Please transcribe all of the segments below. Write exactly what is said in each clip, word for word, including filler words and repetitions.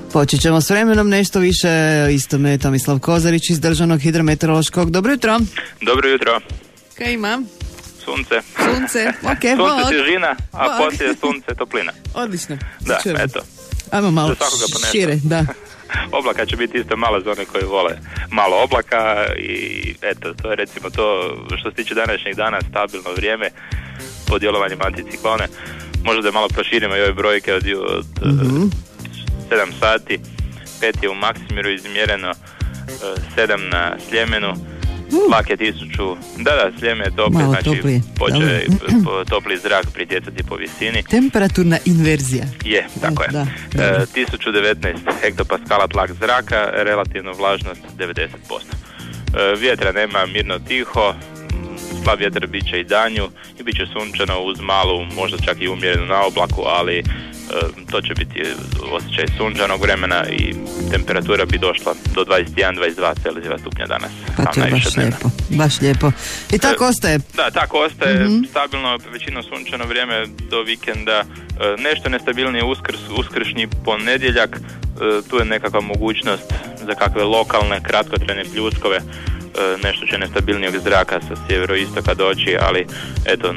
Počet ćemo s vremenom, nešto više istome Tomislav Kozarić iz Državnog hidrometeorološkog. Dobro jutro. Dobro jutro. Kaj ima? Sunce. Sunce, ok, Sunce, bok. svježina, a Bok. poslije sunce, toplina. Odlično. Da, Čujemo. eto. Ajmo malo Za svakoga po nešto. šire, da. Oblaka će biti isto malo za one koji vole malo oblaka i eto, to je recimo to što se tiče današnjeg dana, stabilno vrijeme po djelovanjem anticiklone. Možda da malo proširimo i ove brojke od, od mm-hmm. sedam sati, pet je u Maksimiru izmjereno, sedam na Sljemenu, tlak je tisuću, da da, Sljeme je topli, Malo znači toplije. počeo topli zrak pritjecati po visini. Temperaturna inverzija. Je, tako je. Da, e, tisuću devetnaest hektopaskala tlak zraka, relativno vlažnost devedeset posto. E, vjetra nema, mirno tiho, slab vjetar bit će i danju i bit će sunčano uz malu, možda čak i umjerenu na oblaku, ali e, to će biti osjećaj sunčanog vremena i temperatura bi došla do dvadeset jedan do dvadeset dva Celzijeva stupnja danas. Pa to je baš dnevna. lijepo, baš lijepo. I tako e, ostaje. Da, tako ostaje mm-hmm. stabilno, većinom sunčano vrijeme do vikenda. E, nešto nestabilnije uskrs, uskršnji ponedjeljak, e, tu je nekakva mogućnost za kakve lokalne, kratkotrajne pljuskove, e, nešto će nestabilnijeg zraka sa sjeveroistoka doći, ali eto,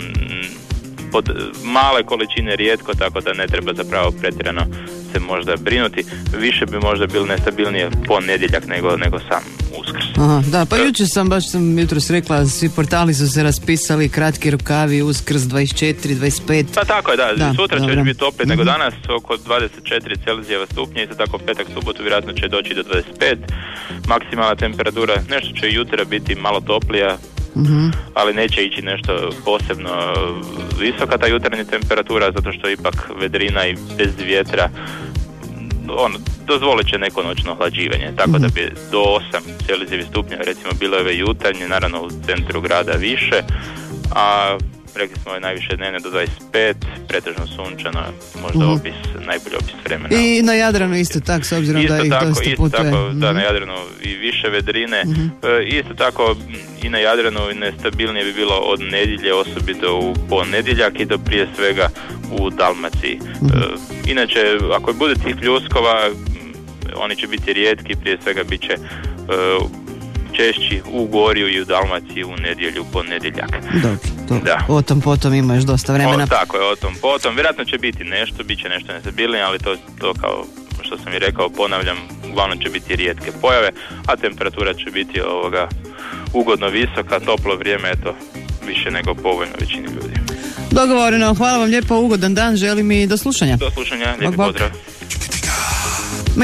pod male količine rijetko, tako da ne treba zapravo pretjerano se možda brinuti. Više bi možda bilo nestabilnije ponedjeljak nego, nego sam Uskrs. Aha, da, pa jučer sam, baš sam jutros rekla, svi portali su se raspisali, kratki rukavi, Uskrs dvadeset četiri, dvadeset pet. Pa tako je, da, da sutra će dobro. već biti toplije nego mm-hmm. danas, oko dvadeset četiri Celzijeva stupnja, isto tako petak, subotu vjerojatno će doći do dvadeset pet, maksimalna temperatura, nešto će jutra biti malo toplija, mm-hmm. ali neće ići nešto posebno visoka ta jutarnja temperatura, zato što ipak vedrina i bez vjetra on, dozvolit će neko noćno hlađivanje, tako mm-hmm. da bi do osam Celzijevih stupnja recimo bilo ove jutarnje, naravno u centru grada više, a rekli smo je najviše dnevne do dvadeset pet, pretežno sunčano, možda mm-hmm. opis, najbolji opis vremena. I na Jadranu isto tako, s obzirom isto da ih tako, dosta isto putuje. Tako, mm-hmm. da, na Jadranu i više vedrine. Mm-hmm. E, isto tako i na Jadranu nestabilnije bi bilo od nedjelje, osobito u ponedjeljak i do prije svega u Dalmaciji. Mm-hmm. E, inače, ako bude tih pljuskova, oni će biti rijetki, prije svega bit će e, češći u Gorju i u Dalmaciji u nedjelju, ponedjeljak. Dobro, to, da. O tom potom ima još dosta vremena. O, tako je, o tom potom. Vjerojatno će biti nešto, bit će nešto nestabilnije, ali to, to kao što sam i rekao, ponavljam, uglavnom će biti rijetke pojave, a temperatura će biti ovoga ugodno visoka, toplo vrijeme, eto, više nego povoljno većini ljudi. Dogovoreno, hvala vam lijepo, ugodan dan, želim i do slušanja. Do slušanja, lijepi bok, bok. pozdrav.